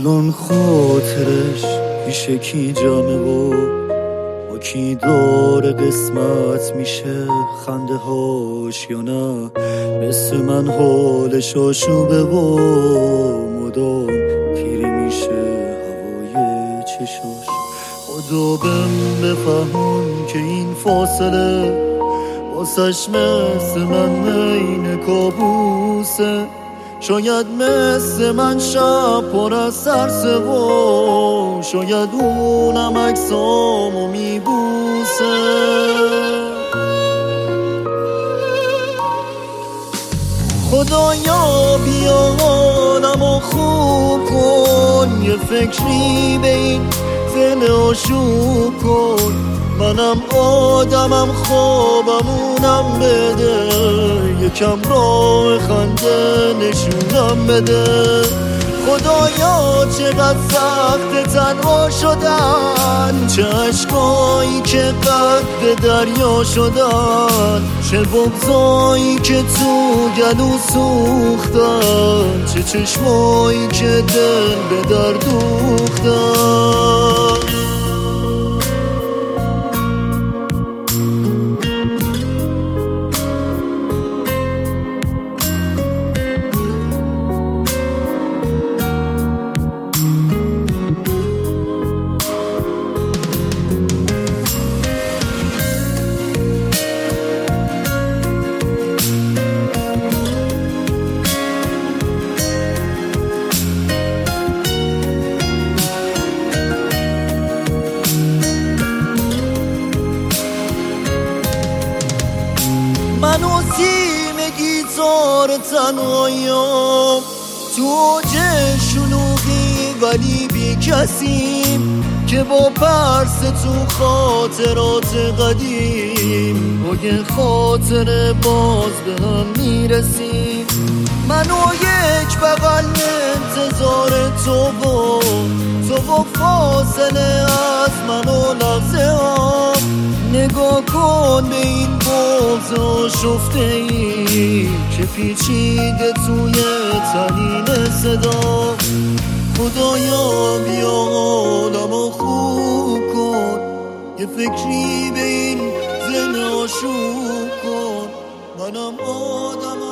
الان خاطرش پیش کی جمعه و با کی داره قسمت میشه خنده هاش یا نه مثل من حالش آشوبه و مدام پیری میشه هوای چشاش. خدا بهم بفهمون که این فاصله واسش مثل من عین کابوسه، شاید مثل من شب پر از ترسه و شاید اونم عکسامو میبوسه. خدایا بیا حالمو خوب کن، یه فکری به این دل آشوب کن، منم آدمم خوابمونم بده، یکم راه خنده نشونم بده. خدایا چقدر سخت تنها شدن، چه عشقایی که قد دریا شدن، چه بغضایی که تو گلو سوختن، چه چشمایی که دل به در دوختن. من و تیم گیتار تنهاییم تو اوج شلوغی ولی بی کسیم، که با پرس تو خاطرات قدیم با یه خاطر باز به هم میرسیم. من و یک بغل انتظار تو و فاصله از من و لحظه ها، نگاه کن به این بغض آشفته ای که پیچیده توی طنین صدا. خدایا بیا حالمو خوب کن، یه فکری به این ذهن آشوب کن، منم آدمم